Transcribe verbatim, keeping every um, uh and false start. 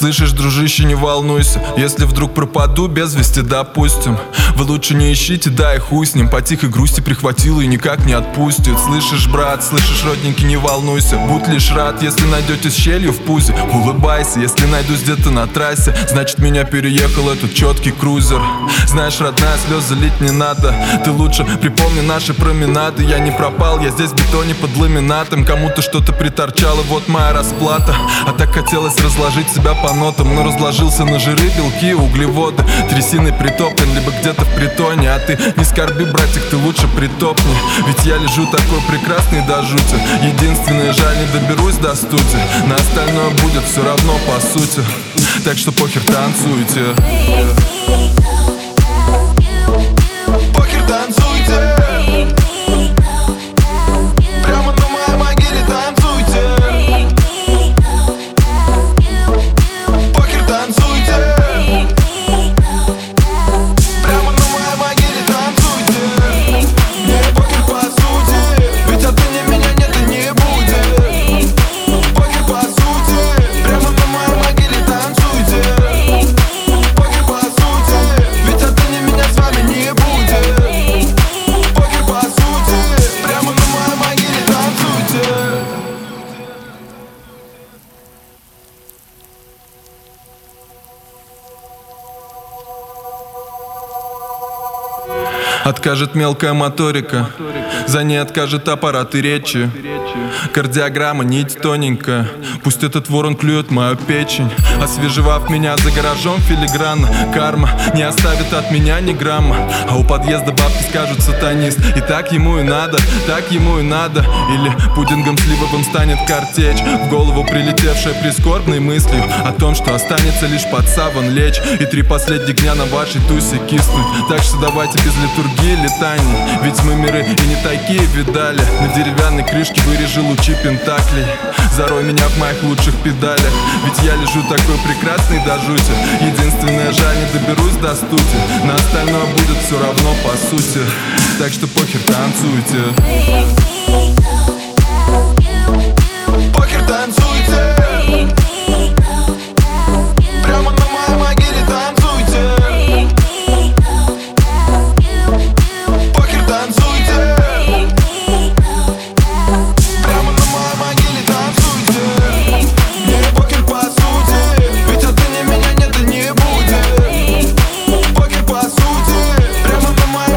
Слышишь, дружище, не волнуйся, если вдруг пропаду без вести, допустим. Вы лучше не ищите, да и хуй с ним. По тихой грусти прихватила и никак не отпустит. Слышишь, брат, слышишь, родненький, не волнуйся. Будь лишь рад, если найдете с щелью в пузе. Улыбайся, если найдусь где-то на трассе, значит меня переехал этот четкий крузер. Знаешь, родная, слезы лить не надо. Ты лучше припомни наши променады. Я не пропал, я здесь в бетоне под ламинатом. Кому-то что-то приторчало, вот моя расплата. А так хотелось разложить себя по нотам, но разложился на жиры, белки, углеводы. Трясиной притоплен, либо где-то в притоне. А ты не скорби, братик, ты лучше притопни. Ведь я лежу такой прекрасный до жути. Единственное, жаль, не доберусь до стути. На остальное будет все равно по сути. Так что похер, танцуйте. Похер, танцуйте. Прямо на моей могиле танцуйте. Похер, танцуйте. Прямо на моей могиле танцуйте. Мне похер по сути, ведь отныне меня нет и не будет. Похер по сути, прямо на моей могиле танцуйте. Похер по сути, ведь отныне меня с вами не будет. Похер по сути, прямо на моей могиле танцуйте. Откажет мелкая моторика, за ней откажет аппараты речи. Кардиограмма, нить тоненькая, пусть этот ворон клюет мою печень. Освежевав меня за гаражом филигранно, карма не оставит от меня ни грамма. А у подъезда бабки скажут сатанист. И так ему и надо, так ему и надо. Или пудингом сливовым станет картечь, в голову прилетевшая прискорбной мыслью о том, что останется лишь под саван лечь. И три последних дня на вашей тусе киснуть. Так что давайте без литургии летаний, ведь мы миры и не такие видали. На деревянной крышке вырежи лучи пентаклей. Зарой меня в моих лучших педалях, ведь я лежу такой прекрасный до жути. Единственное, жаль, не доберусь до стути. На остальное будет все равно по сути. Так что похер, танцуйте. Похер, танцуйте. Прямо на моей могиле танцуйте. Похер, танцуйте. Прямо на моей могиле танцуйте. Мне похер по сути, ведь отныне меня нет и не будет. Похер по сути, прямо на моей